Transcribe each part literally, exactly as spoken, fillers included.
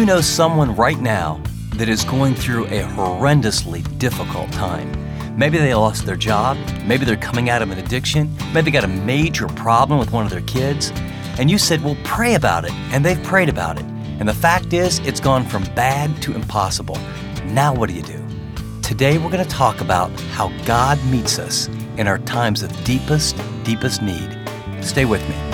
you know someone right now that is going through a horrendously difficult time? Maybe they lost their job, maybe they're coming out of an addiction, maybe they got a major problem with one of their kids, and you said, well, pray about it, and they've prayed about it. And the fact is, it's gone from bad to impossible. Now what do you do? Today we're going to talk about how God meets us in our times of deepest, deepest need. Stay with me.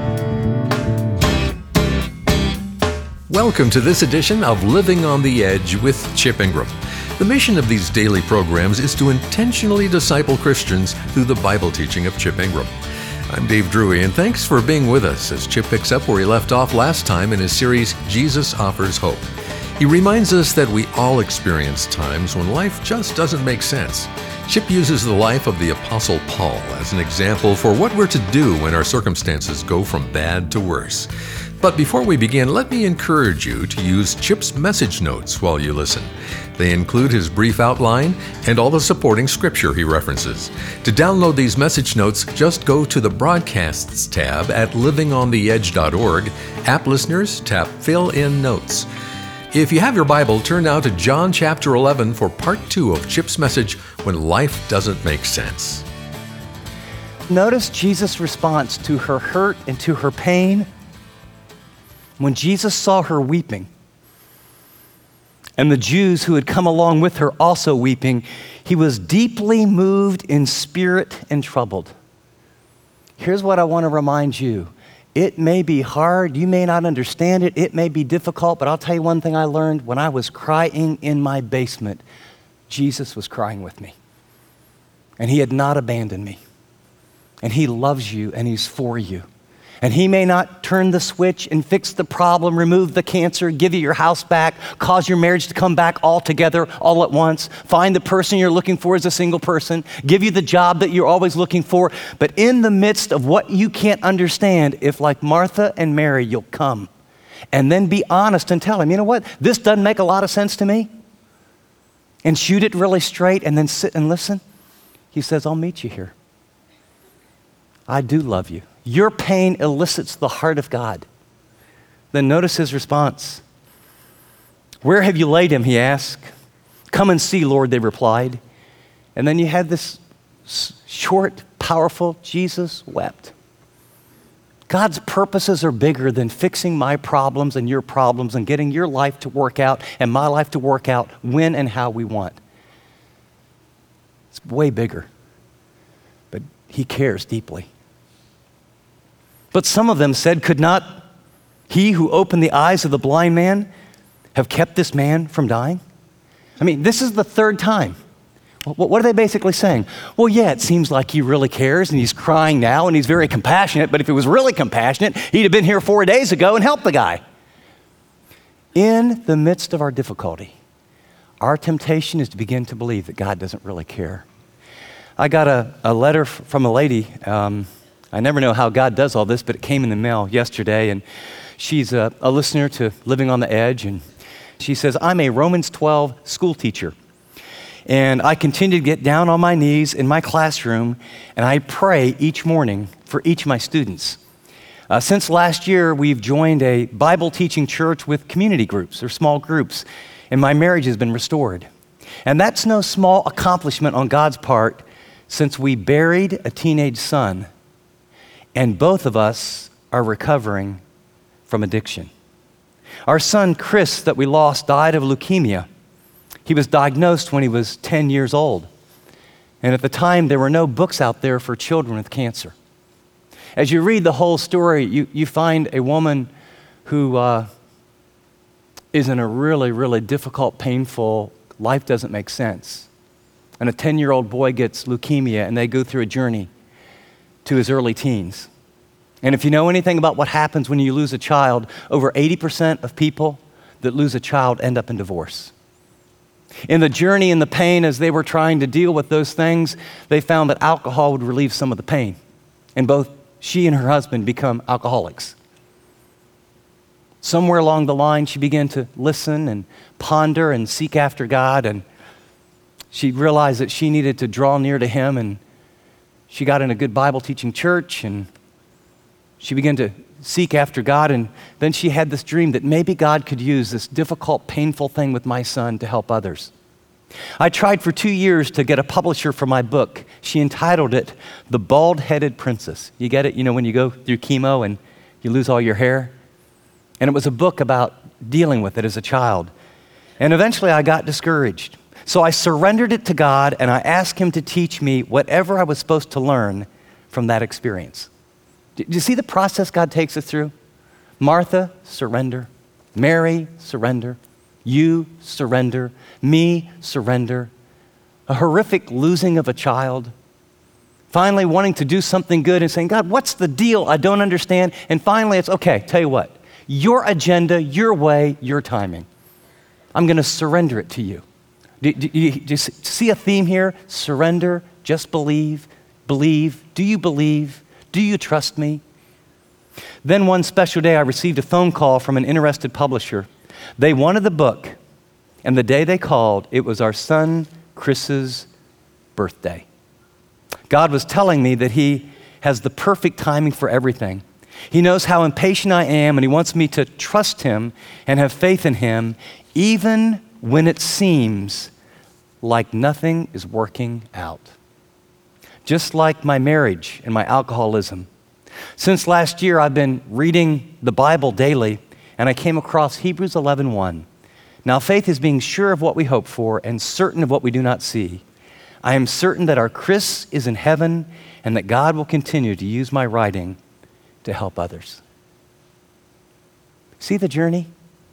Welcome to this edition of Living on the Edge with Chip Ingram. The mission of these daily programs is to intentionally disciple Christians through the Bible teaching of Chip Ingram. I'm Dave Drury, and thanks for being with us as Chip picks up where he left off last time in his series, Jesus Offers Hope. He reminds us that we all experience times when life just doesn't make sense. Chip uses the life of the Apostle Paul as an example for what we're to do when our circumstances go from bad to worse. But before we begin, let me encourage you to use Chip's message notes while you listen. They include his brief outline and all the supporting scripture he references. To download these message notes, just go to the Broadcasts tab at living on the edge dot org. App listeners, tap Fill in Notes. If you have your Bible, turn now to John chapter eleven for part two of Chip's message, When Life Doesn't Make Sense. Notice Jesus' response to her hurt and to her pain. When Jesus saw her weeping, and the Jews who had come along with her also weeping, he was deeply moved in spirit and troubled. Here's what I want to remind you. It may be hard, you may not understand it, it may be difficult, but I'll tell you one thing I learned. When I was crying in my basement, Jesus was crying with me. And he had not abandoned me. And he loves you and he's for you. And he may not turn the switch and fix the problem, remove the cancer, give you your house back, cause your marriage to come back all together all at once, find the person you're looking for as a single person, give you the job that you're always looking for. But in the midst of what you can't understand, if like Martha and Mary, you'll come and then be honest and tell him, you know what, this doesn't make a lot of sense to me, and shoot it really straight and then sit and listen. He says, I'll meet you here. I do love you. Your pain elicits the heart of God. Then notice his response. Where have you laid him, he asked. Come and see, Lord, they replied. And then you had this short, powerful, Jesus wept. God's purposes are bigger than fixing my problems and your problems and getting your life to work out and my life to work out when and how we want. It's way bigger. But he cares deeply. But some of them said, could not he who opened the eyes of the blind man have kept this man from dying? I mean, this is the third time. What are they basically saying? Well, yeah, it seems like he really cares and he's crying now and he's very compassionate, but if he was really compassionate, he'd have been here four days ago and helped the guy. In the midst of our difficulty, our temptation is to begin to believe that God doesn't really care. I got a, a letter from a lady. Um, I never know how God does all this, but it came in the mail yesterday, and she's a, a listener to Living on the Edge, and she says, I'm a Romans twelve school teacher, and I continue to get down on my knees in my classroom, and I pray each morning for each of my students. Uh, since last year, we've joined a Bible teaching church with community groups or small groups, and my marriage has been restored. And that's no small accomplishment on God's part, since we buried a teenage son. And both of us are recovering from addiction. Our son, Chris, that we lost, died of leukemia. He was diagnosed when he was ten years old. And at the time, there were no books out there for children with cancer. As you read the whole story, you, you find a woman who uh, is in a really, really difficult, painful, life doesn't make sense. And a ten-year-old boy gets leukemia, and they go through a journey to his early teens. And if you know anything about what happens when you lose a child, over eighty percent of people that lose a child end up in divorce. In the journey and the pain as they were trying to deal with those things, they found that alcohol would relieve some of the pain. And both she and her husband become alcoholics. Somewhere along the line, she began to listen and ponder and seek after God, and she realized that she needed to draw near to him, and she got in a good Bible teaching church, and She began to seek after God, and then she had this dream that maybe God could use this difficult, painful thing with my son to help others. I tried for two years to get a publisher for my book. She entitled it, The Bald-Headed Princess. You get it? You know, when you go through chemo and you lose all your hair? And it was a book about dealing with it as a child. And eventually I got discouraged. So I surrendered it to God, and I asked him to teach me whatever I was supposed to learn from that experience. Do you see the process God takes us through? Martha, surrender. Mary, surrender. You, surrender. Me, surrender. A horrific losing of a child. Finally wanting to do something good and saying, God, what's the deal? I don't understand. And finally it's, okay, tell you what, your agenda, your way, your timing. I'm going to surrender it to you. Do, do, do you do you see a theme here? Surrender, just believe, believe. Do you believe? Do you trust me? Then one special day I received a phone call from an interested publisher. They wanted the book, and the day they called, it was our son Chris's birthday. God was telling me that he has the perfect timing for everything. He knows how impatient I am, and he wants me to trust him and have faith in him, even when it seems like nothing is working out. Just like my marriage and my alcoholism. Since last year, I've been reading the Bible daily, and I came across Hebrews eleven one. Now faith is being sure of what we hope for and certain of what we do not see. I am certain that our Chris is in heaven and that God will continue to use my writing to help others. See the journey?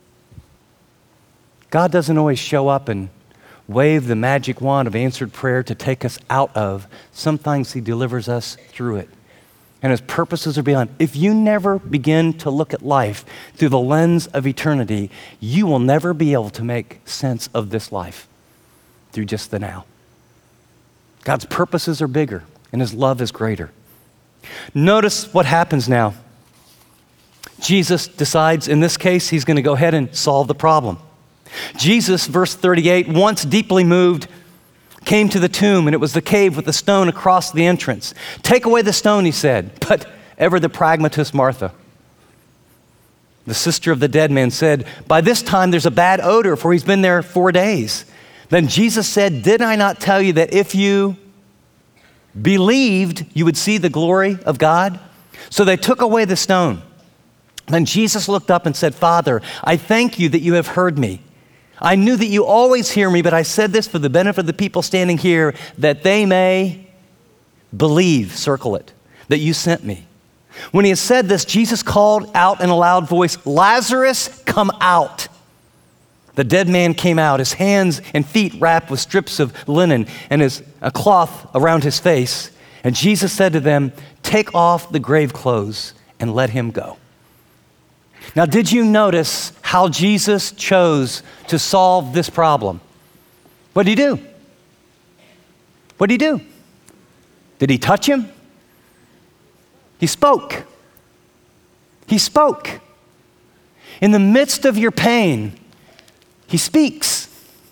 God doesn't always show up and wave the magic wand of answered prayer to take us out of. Sometimes he delivers us through it. And his purposes are beyond. If you never begin to look at life through the lens of eternity, you will never be able to make sense of this life through just the now. God's purposes are bigger and his love is greater. Notice what happens now. Jesus decides, in this case, he's going to go ahead and solve the problem. Jesus, verse thirty-eight, once deeply moved, came to the tomb, and it was the cave with the stone across the entrance. Take away the stone, he said. But ever the pragmatist Martha, the sister of the dead man, said, by this time there's a bad odor, for he's been there four days. Then Jesus said, did I not tell you that if you believed, you would see the glory of God? So they took away the stone. Then Jesus looked up and said, Father, I thank you that you have heard me. I knew that you always hear me, but I said this for the benefit of the people standing here, that they may believe, circle it, that you sent me. When he had said this, Jesus called out in a loud voice, Lazarus, come out. The dead man came out, his hands and feet wrapped with strips of linen and his, a cloth around his face. And Jesus said to them, take off the grave clothes and let him go. Now, did you notice how Jesus chose to solve this problem? What did he do? What did he do? Did he touch him? He spoke. He spoke. In the midst of your pain, he speaks.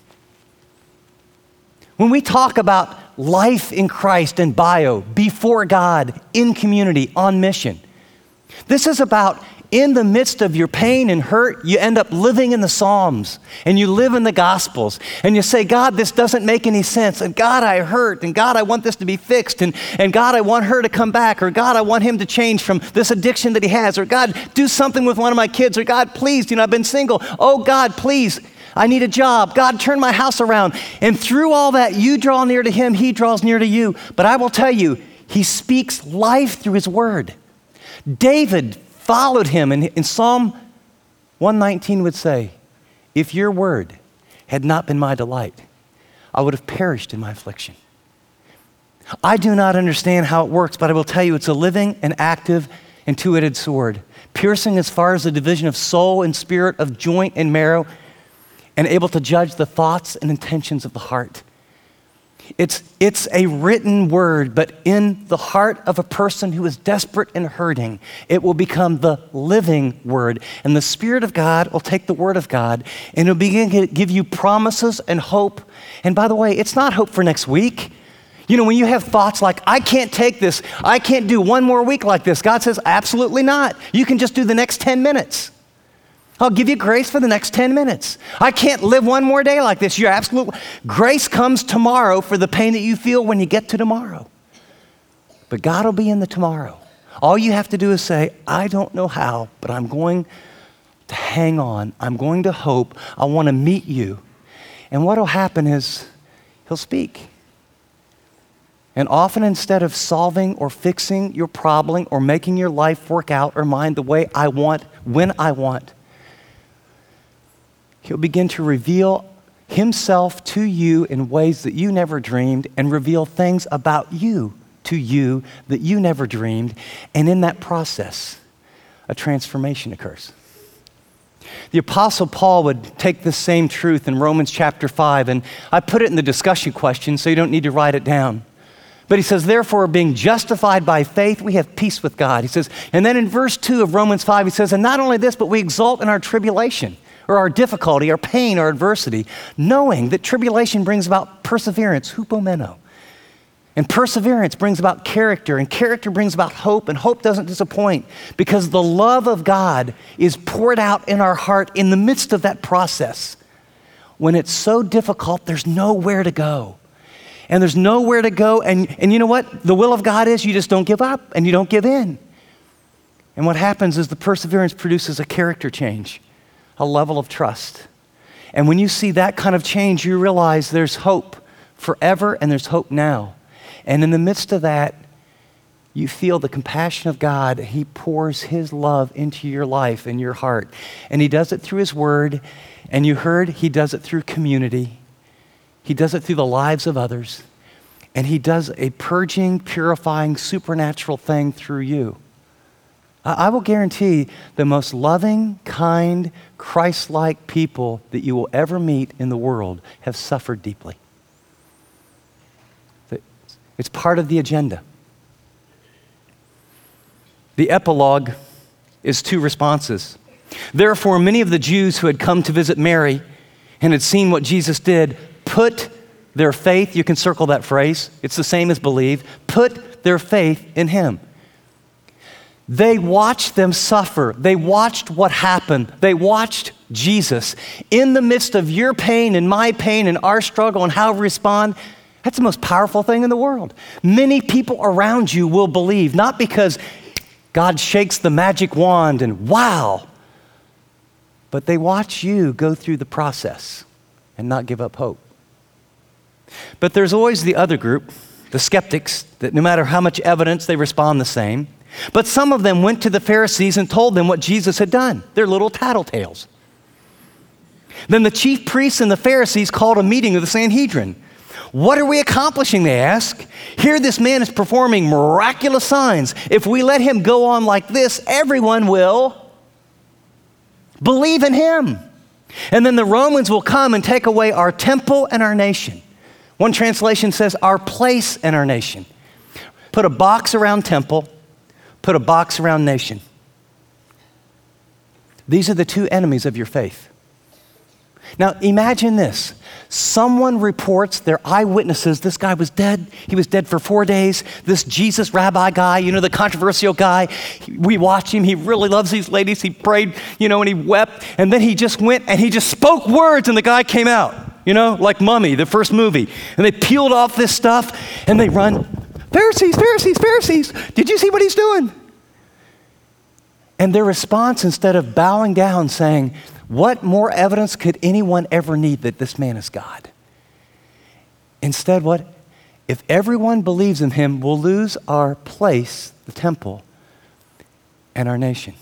When we talk about life in Christ and bio, before God, in community, on mission, this is about in the midst of your pain and hurt, you end up living in the Psalms and you live in the Gospels and you say, God, this doesn't make any sense. And God, I hurt. And God, I want this to be fixed. And, and God, I want her to come back. Or God, I want him to change from this addiction that he has. Or God, do something with one of my kids. Or God, please, you know, I've been single. Oh God, please, I need a job. God, turn my house around. And through all that, you draw near to him. He draws near to you. But I will tell you, he speaks life through his word. David followed him, and in Psalm one nineteen would say, if your word had not been my delight, I would have perished in my affliction. I do not understand how it works, but I will tell you it's a living and active and two-edged sword, piercing as far as the division of soul and spirit, of joint and marrow, and able to judge the thoughts and intentions of the heart. It's, it's a written word, but in the heart of a person who is desperate and hurting, it will become the living word. And the Spirit of God will take the word of God and it'll begin to give you promises and hope. And by the way, it's not hope for next week. You know, when you have thoughts like, I can't take this, I can't do one more week like this, God says, absolutely not. You can just do the next ten minutes. I'll give you grace for the next ten minutes. I can't live one more day like this. You're absolutely, grace comes tomorrow for the pain that you feel when you get to tomorrow. But God will be in the tomorrow. All you have to do is say, I don't know how, but I'm going to hang on. I'm going to hope. I want to meet you. And what will happen is he'll speak. And often instead of solving or fixing your problem or making your life work out or mine the way I want, when I want, he'll begin to reveal himself to you in ways that you never dreamed and reveal things about you to you that you never dreamed. And in that process, a transformation occurs. The Apostle Paul would take this same truth in Romans chapter five, and I put it in the discussion question so you don't need to write it down. But he says, therefore, being justified by faith, we have peace with God. He says, and then in verse two of Romans five, he says, and not only this, but we exult in our tribulation, or our difficulty, our pain, our adversity, knowing that tribulation brings about perseverance, hupomeno. And perseverance brings about character, and character brings about hope, and hope doesn't disappoint because the love of God is poured out in our heart in the midst of that process. When it's so difficult, there's nowhere to go. And there's nowhere to go, and, and you know what? The will of God is you just don't give up and you don't give in. And what happens is the perseverance produces a character change, a level of trust. And when you see that kind of change, you realize there's hope forever and there's hope now. And in the midst of that, you feel the compassion of God. He pours his love into your life and your heart. And he does it through his word. And you heard he does it through community. He does it through the lives of others. And he does a purging, purifying, supernatural thing through you. I will guarantee the most loving, kind, Christ-like people that you will ever meet in the world have suffered deeply. It's part of the agenda. The epilogue is two responses. Therefore, many of the Jews who had come to visit Mary and had seen what Jesus did put their faith, you can circle that phrase, it's the same as believe, put their faith in him. They watched them suffer. They watched what happened. They watched Jesus in the midst of your pain and my pain and our struggle and how we respond. That's the most powerful thing in the world. Many people around you will believe, not because God shakes the magic wand and wow, but they watch you go through the process and not give up hope. But there's always the other group, the skeptics, that no matter how much evidence, they respond the same. But some of them went to the Pharisees and told them what Jesus had done. They're little tattletales. Then the chief priests and the Pharisees called a meeting of the Sanhedrin. What are we accomplishing, they ask. Here this man is performing miraculous signs. If we let him go on like this, everyone will believe in him. And then the Romans will come and take away our temple and our nation. One translation says our place and our nation. Put a box around temple, put a box around nation. These are the two enemies of your faith. Now imagine this. Someone reports, they're eyewitnesses, this guy was dead. He was dead for four days. This Jesus rabbi guy, you know, the controversial guy, we watched him. He really loves these ladies. He prayed, you know, and he wept. And then he just went and he just spoke words and the guy came out, you know, like Mummy, the first movie. And they peeled off this stuff and they run, Pharisees, Pharisees, Pharisees, did you see what he's doing? And their response, instead of bowing down saying, what more evidence could anyone ever need that this man is God? Instead, what? If everyone believes in him, we'll lose our place, the temple, and our nation.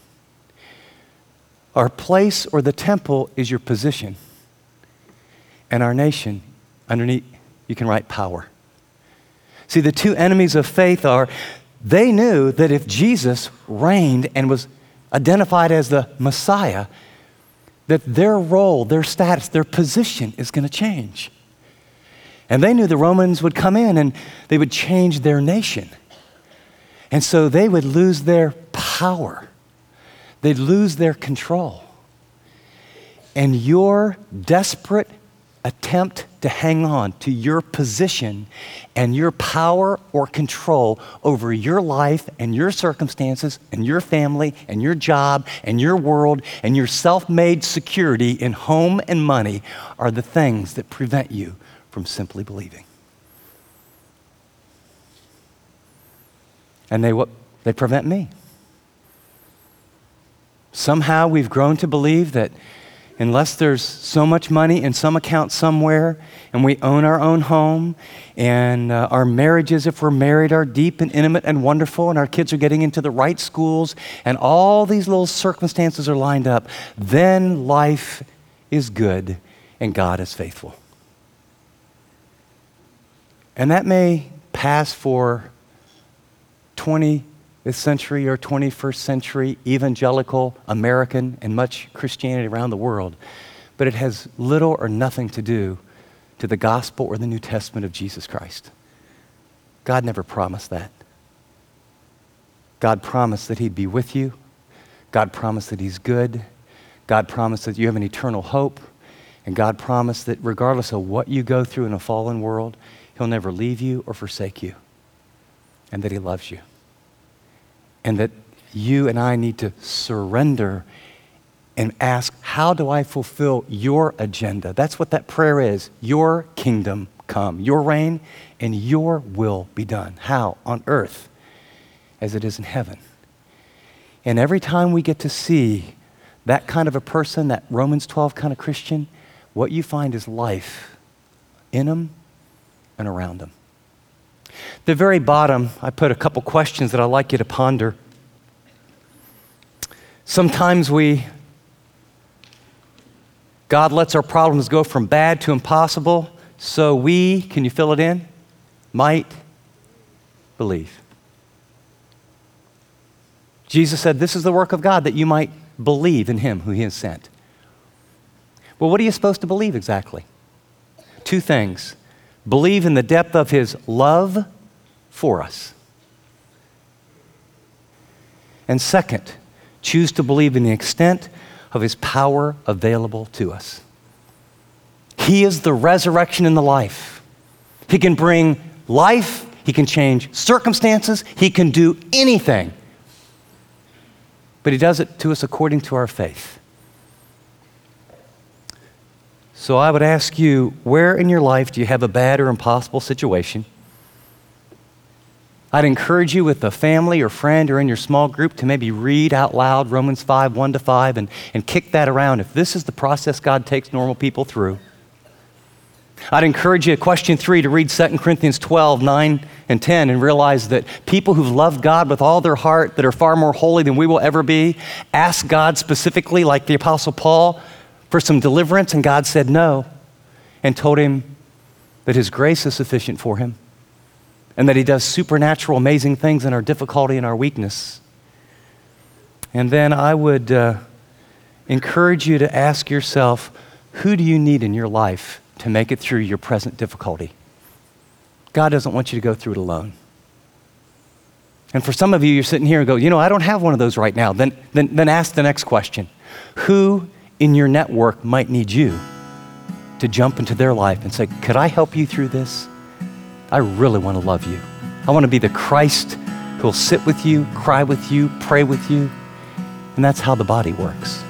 Our place or the temple is your position. And our nation, underneath, you can write power. See, the two enemies of faith are, they knew that if Jesus reigned and was identified as the Messiah, that their role, their status, their position is going to change. And they knew the Romans would come in and they would change their nation. And so they would lose their power. They'd lose their control. And your desperate attempt to hang on to your position and your power or control over your life and your circumstances and your family and your job and your world and your self-made security in home and money are the things that prevent you from simply believing. And they what they prevent me. Somehow we've grown to believe that unless there's so much money in some account somewhere, and we own our own home, and uh, our marriages, if we're married, are deep and intimate and wonderful, and our kids are getting into the right schools, and all these little circumstances are lined up, then life is good and God is faithful. And that may pass for twentieth century or twenty-first century evangelical American and much Christianity around the world, but it has little or nothing to do to the gospel or the New Testament of Jesus Christ. God never promised that. God promised that he'd be with you. God promised that he's good. God promised that you have an eternal hope. And God promised that regardless of what you go through in a fallen world, he'll never leave you or forsake you. And that he loves you. And that you and I need to surrender and ask, how do I fulfill your agenda? That's what that prayer is. Your kingdom come, your reign, and your will be done. How? On earth as it is in heaven. And every time we get to see that kind of a person, that Romans twelve kind of Christian, what you find is life in them and around them. The very bottom, I put a couple questions that I'd like you to ponder. Sometimes we, God lets our problems go from bad to impossible, so we, can you fill it in? Might believe. Jesus said, this is the work of God, that you might believe in him who he has sent. Well, what are you supposed to believe exactly? Two things. Believe in the depth of his love for us. And second, choose to believe in the extent of his power available to us. He is the resurrection and the life. He can bring life, he can change circumstances, he can do anything. But he does it to us according to our faith. So I would ask you, where in your life do you have a bad or impossible situation? I'd encourage you with a family or friend or in your small group to maybe read out loud Romans five, one to five, and, and kick that around if this is the process God takes normal people through. I'd encourage you, question three, to read Second Corinthians twelve, nine and ten and realize that people who've loved God with all their heart, that are far more holy than we will ever be, ask God specifically, like the Apostle Paul, for some deliverance, and God said no, and told him that his grace is sufficient for him, and that he does supernatural, amazing things in our difficulty and our weakness. And then I would uh, encourage you to ask yourself, who do you need in your life to make it through your present difficulty? God doesn't want you to go through it alone. And for some of you, you're sitting here and go, you know, I don't have one of those right now. Then, then, then ask the next question. Who in your network might need you to jump into their life and say, could I help you through this? I really want to love you. I want to be the Christ who will sit with you, cry with you, pray with you. And that's how the body works.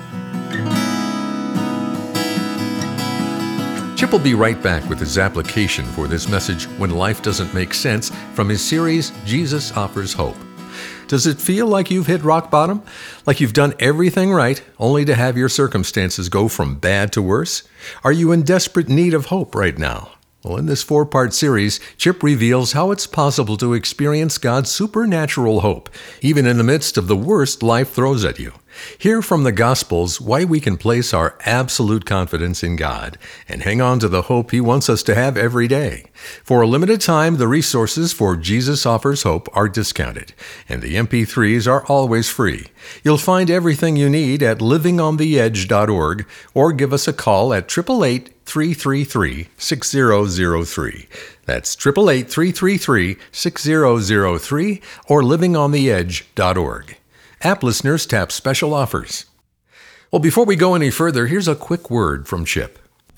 Chip will be right back with his application for this message, When Life Doesn't Make Sense, from his series, Jesus Offers Hope. Does it feel like you've hit rock bottom? Like you've done everything right, only to have your circumstances go from bad to worse? Are you in desperate need of hope right now? Well, in this four-part series, Chip reveals how it's possible to experience God's supernatural hope, even in the midst of the worst life throws at you. Hear from the Gospels why we can place our absolute confidence in God and hang on to the hope He wants us to have every day. For a limited time, the resources for Jesus Offers Hope are discounted, and the M P threes are always free. You'll find everything you need at living on the edge dot org or give us a call at eight eight eight, three three three, six zero zero three. That's eight eight eight, three three three, six zero zero three or living on the edge dot org. App listeners tap special offers. Well, before we go any further, here's a quick word from Chip.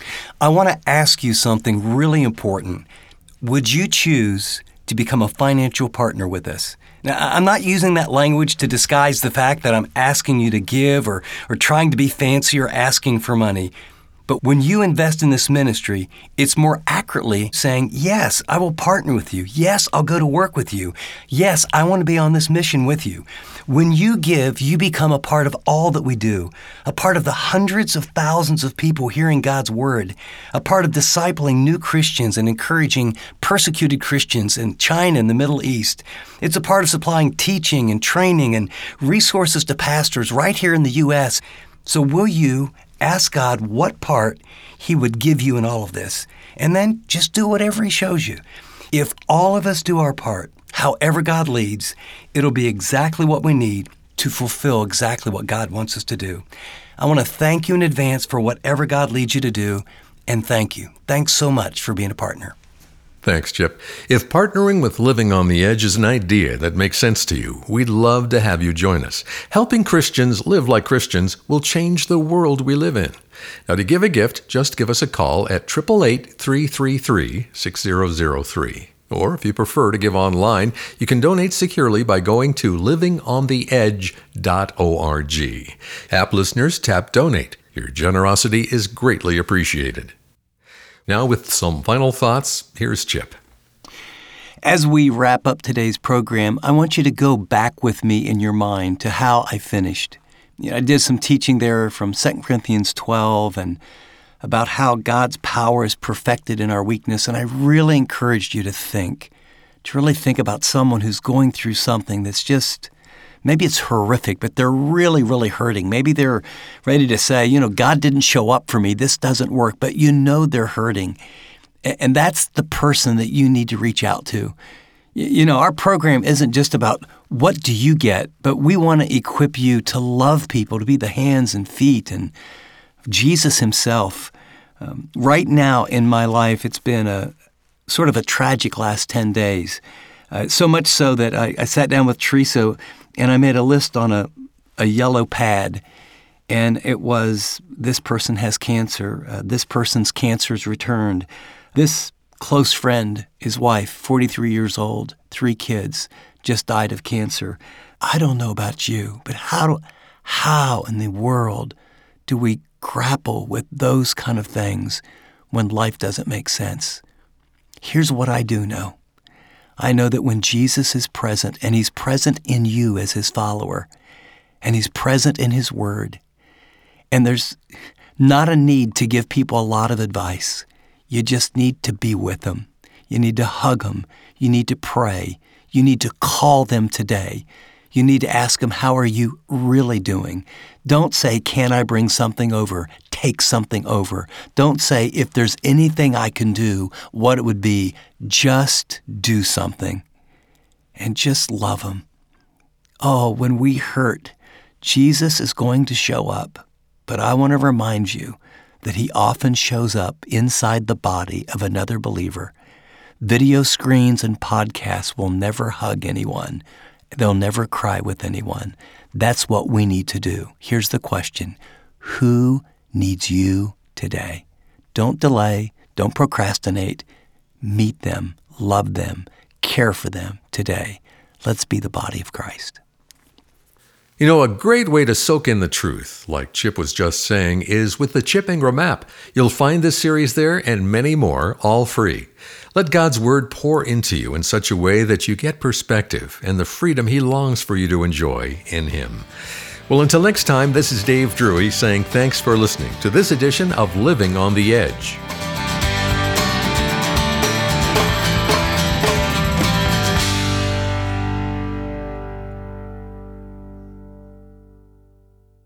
I want to ask you something really important. Would you choose to become a financial partner with us? Now, I'm not using that language to disguise the fact that I'm asking you to give or, or trying to be fancy or asking for money. But when you invest in this ministry, it's more accurately saying, yes, I will partner with you. Yes, I'll go to work with you. Yes, I want to be on this mission with you. When you give, you become a part of all that we do, a part of the hundreds of thousands of people hearing God's word, a part of discipling new Christians and encouraging persecuted Christians in China and the Middle East. It's a part of supplying teaching and training and resources to pastors right here in the U S. So will you ask God what part He would give you in all of this, and then just do whatever He shows you. If all of us do our part, however God leads, it'll be exactly what we need to fulfill exactly what God wants us to do. I want to thank you in advance for whatever God leads you to do, and thank you. Thanks so much for being a partner. Thanks, Chip. If partnering with Living on the Edge is an idea that makes sense to you, we'd love to have you join us. Helping Christians live like Christians will change the world we live in. Now, to give a gift, just give us a call at eight eight eight, three three three, six zero zero three. Or if you prefer to give online, you can donate securely by going to living on the edge dot org. App listeners, tap Donate. Your generosity is greatly appreciated. Now, with some final thoughts, here's Chip. As we wrap up today's program, I want you to go back with me in your mind to how I finished. You know, I did some teaching there from Second Corinthians twelve and about how God's power is perfected in our weakness, and I really encouraged you to think, to really think about someone who's going through something that's just, maybe it's horrific, but they're really, really hurting. Maybe they're ready to say, you know, God didn't show up for me. This doesn't work. But you know they're hurting. And that's the person that you need to reach out to. You know, our program isn't just about what do you get, but we want to equip you to love people, to be the hands and feet and Jesus Himself. Um, right now in my life, it's been a sort of a tragic last ten days. Uh, so much so that I, I sat down with Teresa and I made a list on a, a yellow pad, and it was, this person has cancer, uh, this person's cancer's returned, this close friend, his wife, forty-three years old, three kids, just died of cancer. I don't know about you, but how do, how in the world do we grapple with those kind of things when life doesn't make sense? Here's what I do know. I know that when Jesus is present, and He's present in you as His follower, and He's present in His Word, and there's not a need to give people a lot of advice. You just need to be with them. You need to hug them. You need to pray. You need to call them today. You need to ask them, how are you really doing? Don't say, can I bring something over? Take something over. Don't say, if there's anything I can do, what it would be. Just do something and just love them. Oh, when we hurt, Jesus is going to show up. But I want to remind you that He often shows up inside the body of another believer. Video screens and podcasts will never hug anyone. They'll never cry with anyone. That's what we need to do. Here's the question. Who needs you today? Don't delay. Don't procrastinate. Meet them. Love them. Care for them today. Let's be the body of Christ. You know, a great way to soak in the truth, like Chip was just saying, is with the Chip Ingram app. You'll find this series there and many more, all free. Let God's Word pour into you in such a way that you get perspective and the freedom He longs for you to enjoy in Him. Well, until next time, this is Dave Drury saying thanks for listening to this edition of Living on the Edge.